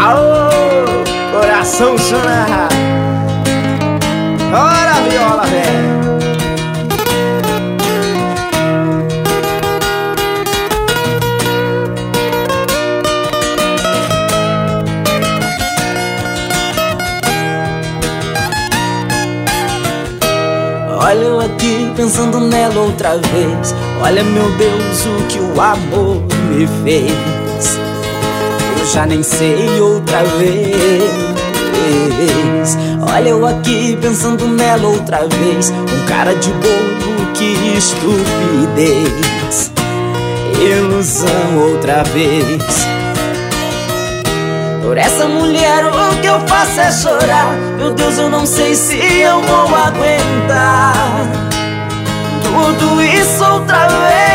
Aô, coração chora. Ora, viola, velho. Olha eu aqui pensando nela outra vez. Olha meu Deus o que o amor me fez. Eu já nem sei outra vez. Olha eu aqui pensando nela outra vez. Um cara de bobo, que estupidez. Ilusão outra vez. Por essa mulher o que eu faço é chorar. Meu Deus, eu não sei se eu vou aguentar tudo isso outra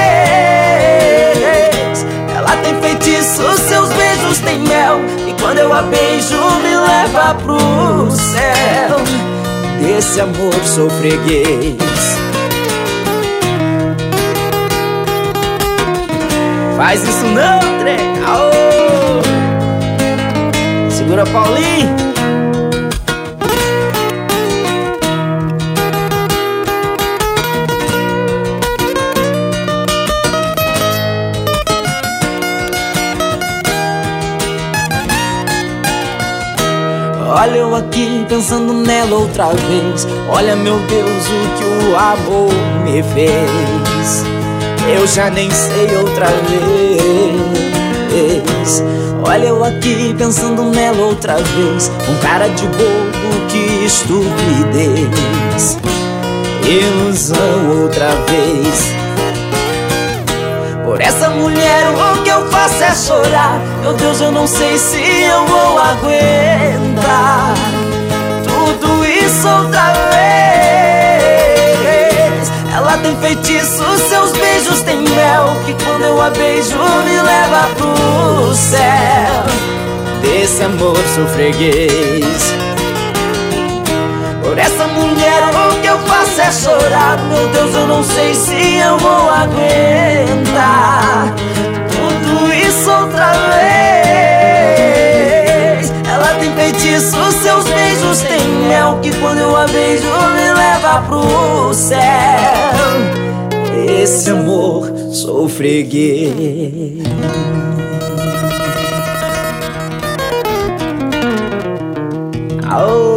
vez. Ela tem feitiço, seus beijos têm mel, e quando eu a beijo me leva pro céu. Desse amor sou freguês. Faz isso não, trem. Aô, segura, Paulinho. Olha eu aqui pensando nela outra vez. Olha meu Deus o que o amor me fez. Eu já nem sei outra vez. Olha eu aqui pensando nela outra vez. Um cara de bobo, que estupidez. Ilusão outra vez. Por essa mulher o que eu faço é chorar. Meu Deus, eu não sei se eu vou aguentar tudo isso outra vez. Ela tem feitiço, seus beijos têm mel, que quando eu a beijo me leva pro céu. Desse amor sou freguês. Por essa mulher o que eu faço é chorar. Meu Deus, eu não sei se eu vou aguentar tudo isso outra vez. Ela tem feitiço, seus beijos têm mel, que quando eu a beijo me leva pro céu. Esse amor sou freguês. Aô.